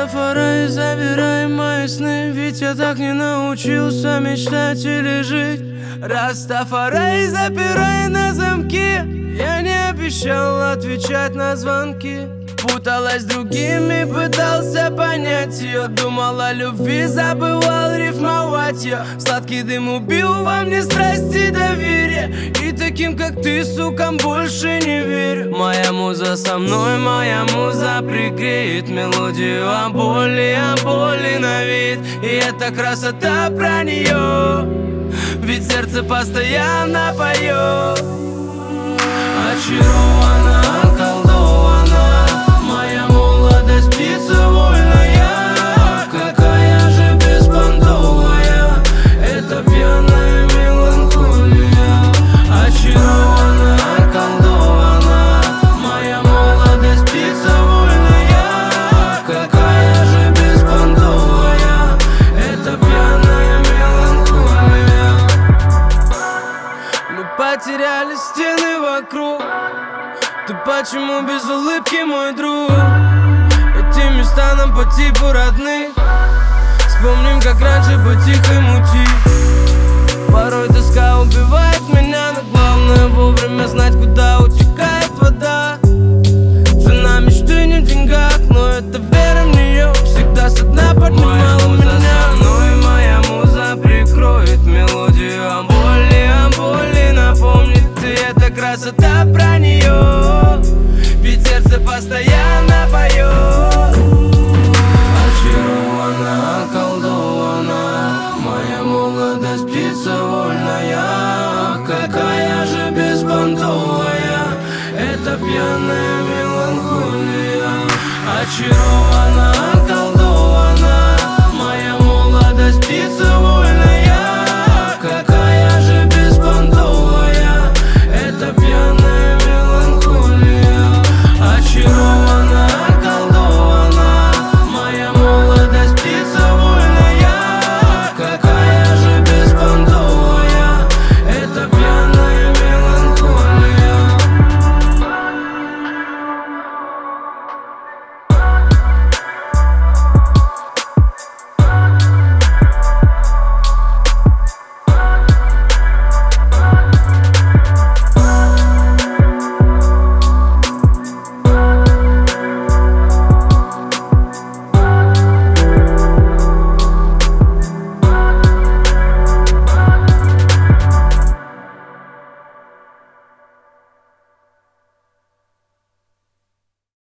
Растафарай, забирай мои сны, ведь я так не научился мечтать или жить. Растафарай, запирай на замки, я не обещал отвечать на звонки. Путалась с другими, пытался понять ее. Думал о любви, забывал рифмовать ее. Сладкий дым убил во мне страсти и доверие, и таким, как ты, сукам, больше не верю. Моя муза со мной, моя муза пригреет мелодию о боли на вид. И это красота про нее, ведь сердце постоянно поет. Очарована, околдована, моя молодость птица вольная. Какая же беспонтовая эта пьяная меланхолия. Очарована, околдована, моя молодость птица вольная. Какая же беспонтовая эта пьяная меланхолия. Мы потеряли стены вокруг. Ты почему без улыбки, мой друг? Эти места нам по типу родных. Вспомним, как раньше быть тихо и мутить. Порой тоска убивает меня, но главное вовремя знать, куда утекает вода. Цена мечты не в деньгах, но это вера в нее всегда со дна поднимала меня. Со мной моя муза прикроет мелодию о боли напомнит. И это красота про нее, ведь сердце постоянно поет. Очарована, околдована, моя молодость птица вольная. Какая же беспонтовая эта пьяная меланхолия. Очарована,